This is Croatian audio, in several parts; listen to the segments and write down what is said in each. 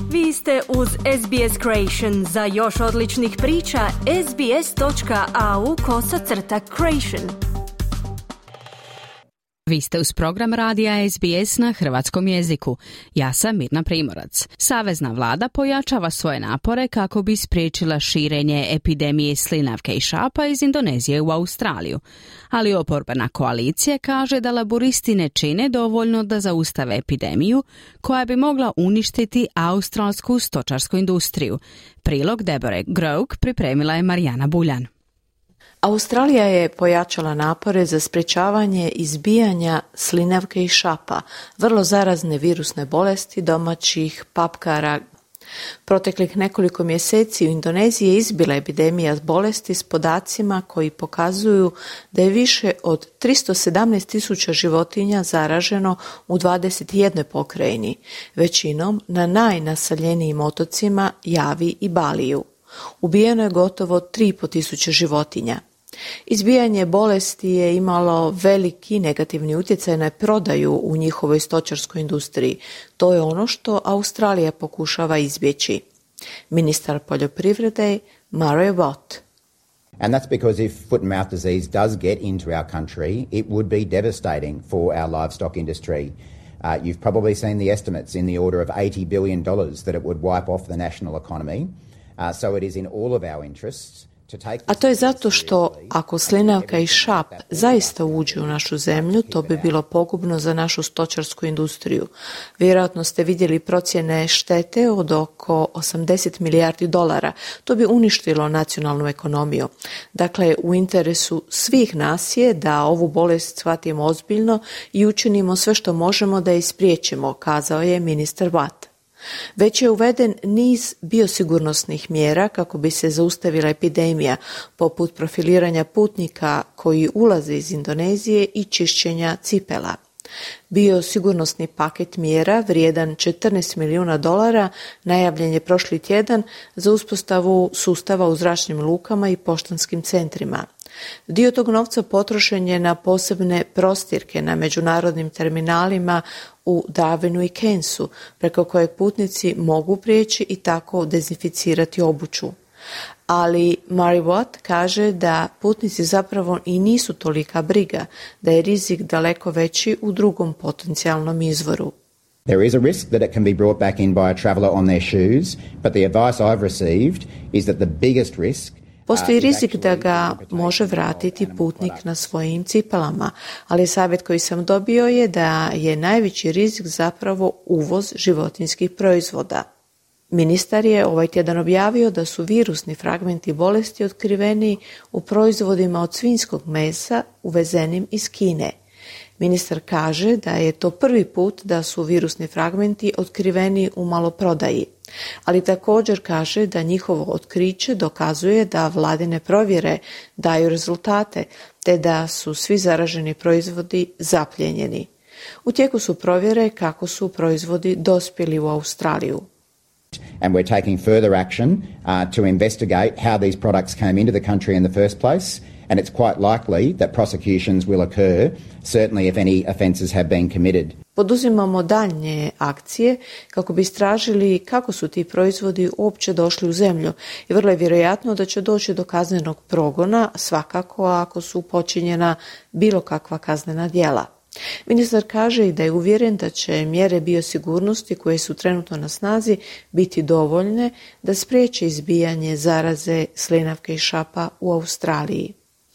Vi ste uz SBS Creation. Za još odličnih priča, sbs.au/creation. Vi ste uz program radija SBS na hrvatskom jeziku. Ja sam Mirna Primorac. Savezna vlada pojačava svoje napore kako bi spriječila širenje epidemije slinavke i šapa iz Indonezije u Australiju. Ali oporbena koalicija kaže da laburisti ne čine dovoljno da zaustave epidemiju koja bi mogla uništiti australsku stočarsku industriju. Prilog Deborah Groke pripremila je Marijana Buljan. Australija je pojačala napore za sprječavanje izbijanja slinavke i šapa, vrlo zarazne virusne bolesti domaćih papkara. Proteklih nekoliko mjeseci u Indoneziji je izbila epidemija bolesti s podacima koji pokazuju da je više od 317.000 životinja zaraženo u 21 pokrajini, većinom na najnaseljenijim otocima Javi i Baliju. Ubijeno je gotovo 3.500 životinja. Izbijanje bolesti je imalo veliki negativni utjecaj na prodaju u njihovoj stočarskoj industriji. To je ono što Australija pokušava izbjeći. Ministar poljoprivrede Murray Watt. And that's because if foot and mouth disease does get into our country, it would be devastating for our livestock industry. You've probably seen the estimates in the order of $80 billion that it would wipe off the national economy. So it is in all of our interests. A to je zato što ako slinavka i šap zaista uđu u našu zemlju, to bi bilo pogubno za našu stočarsku industriju. Vjerojatno ste vidjeli procjene štete od oko $80 milijardi. To bi uništilo nacionalnu ekonomiju. Dakle, u interesu svih nas je da ovu bolest shvatimo ozbiljno i učinimo sve što možemo da je spriječimo, kazao je ministar Watt. Već je uveden niz biosigurnosnih mjera kako bi se zaustavila epidemija, poput profiliranja putnika koji ulaze iz Indonezije i čišćenja cipela. Biosigurnosni paket mjera vrijedan $14 milijuna najavljen je prošli tjedan za uspostavu sustava u zračnim lukama i poštanskim centrima. Dio tog novca potrošen je na posebne prostirke na međunarodnim terminalima u Darwinu i Cairnsu, preko kojeg putnici mogu prijeći i tako dezinficirati obuću. Ali Murray Watt kaže da putnici zapravo i nisu tolika briga, da je rizik daleko veći u drugom potencijalnom izvoru. There is a risk that it can be brought back in by a traveller on their shoes, but the advice I've received is that the biggest risk Postoji rizik da ga može vratiti putnik na svojim cipelama, ali savjet koji sam dobio je da je najveći rizik zapravo uvoz životinjskih proizvoda. Ministar je ovaj tjedan objavio da su virusni fragmenti bolesti otkriveni u proizvodima od svinjskog mesa uvezenim iz Kine. Ministar kaže da je to prvi put da su virusni fragmenti otkriveni u maloprodaji, ali također kaže da njihovo otkriće dokazuje da vladine provjere daju rezultate, te da su svi zaraženi proizvodi zaplijenjeni. U tijeku su provjere kako su proizvodi dospjeli u Australiju. And we're taking further action to investigate how these products came into the country in the first place. And it's quite likely that prosecutions will occur, certainly if any offences have been committed. Poduzimamo daljnje akcije kako bi istražili kako su ti proizvodi uopće došli u zemlju i vrlo je vjerojatno da će doći do kaznenog progona, svakako ako su počinjena bilo kakva kaznena djela. Ministar kaže i da je uvjeren da će mjere biosigurnosti koje su trenutno na snazi biti dovoljne da spriječe izbijanje zaraze slinavke i šapa u Australiji.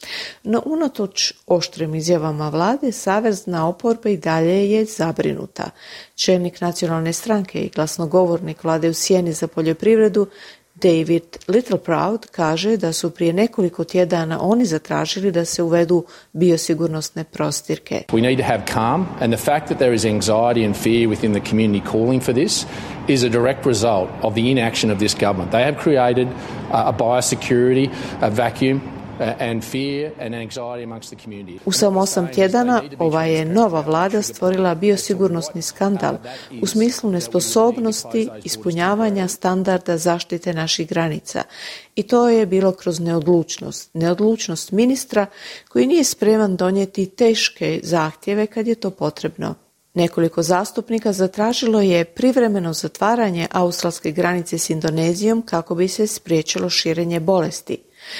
No, unatoč oštrim izjavama vlade, savezna oporba i dalje je zabrinuta. Čelnik nacionalne stranke i glasnogovornik vlade u sjeni za poljoprivredu David Littleproud kaže da su prije nekoliko tjedana oni zatražili da se uvedu biosigurnosne prostirke. We need to have calm, and the fact that there is anxiety and fear within the community calling for this is a direct result of the inaction of this government. They have created a biosecurity vacuum and fear and anxiety amongst the community. U samo 8 tjedana ova je nova vlada stvorila biosigurnosni skandal u smislu nesposobnosti ispunjavanja standarda zaštite naših granica. I to je bilo kroz neodlučnost. Neodlučnost ministra koji nije spreman donijeti teške zahtjeve kad je to potrebno. Nekoliko zastupnika zatražilo je privremeno zatvaranje australske granice s Indonezijom kako bi se spriječilo širenje bolesti.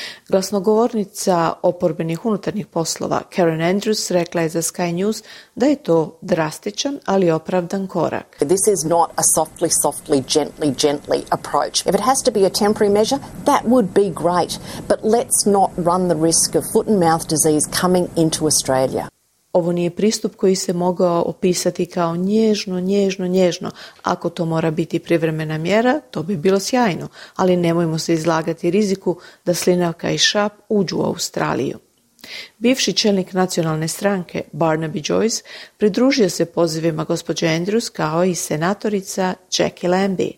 Glasnogovornica oporbenih unutarnjih poslova Karen Andrews rekla je za Sky News da je to drastičan, ali opravdan korak. This is not a softly, gently approach. If it has to be a temporary measure, that would be great, but let's not run the risk of foot and mouth disease coming into Australia. Ovo nije pristup koji se mogao opisati kao nježno. Ako to mora biti privremena mjera, to bi bilo sjajno, ali nemojmo se izlagati riziku da slinavka i šap uđu u Australiju. Bivši čelnik nacionalne stranke Barnaby Joyce pridružio se pozivima gospođe Andrews kao i senatorica Jackie Lambie.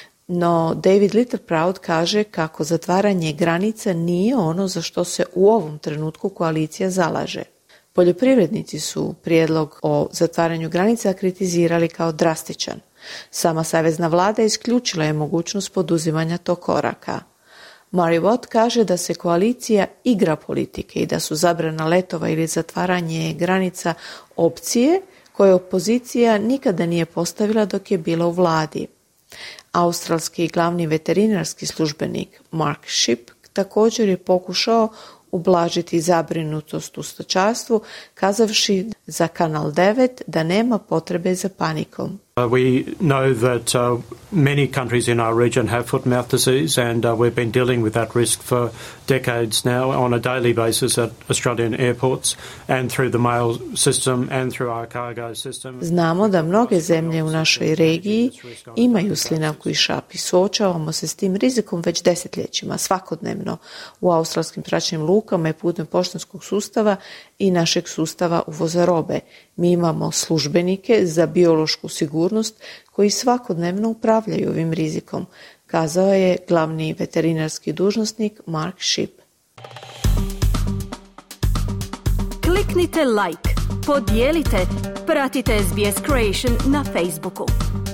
No David Littleproud kaže kako zatvaranje granica nije ono za što se u ovom trenutku koalicija zalaže. Poljoprivrednici su prijedlog o zatvaranju granica kritizirali kao drastičan. Sama savezna vlada isključila je mogućnost poduzimanja tog koraka. Murray Watt kaže da se koalicija igra politike i da su zabrana letova ili zatvaranje granica opcije koje opozicija nikada nije postavila dok je bila u vladi. Australski glavni veterinarski službenik Mark Shipp također je pokušao ublažiti zabrinutost u stočarstvu, kazavši za Kanal 9 da nema potrebe za panikom. We know that many countries in our region have foot and mouth disease, and we've been dealing with that risk for decades now on a daily basis at Australian airports and through the mail system and through our cargo system. Znamo da mnoge zemlje u našoj regiji imaju slinavku i šap i suočavamo se s tim rizikom već desetljećima, svakodnevno u australskim zračnim lukama i putem poštanskog sustava i našeg sustava uvoza robe. Mi imamo službenike za biološku sigurnost koji svakodnevno upravljaju ovim rizikom, kazao je glavni veterinarski dužnosnik Mark Shipp. Kliknite like, podijelite, pratite SBS Creation na Facebooku.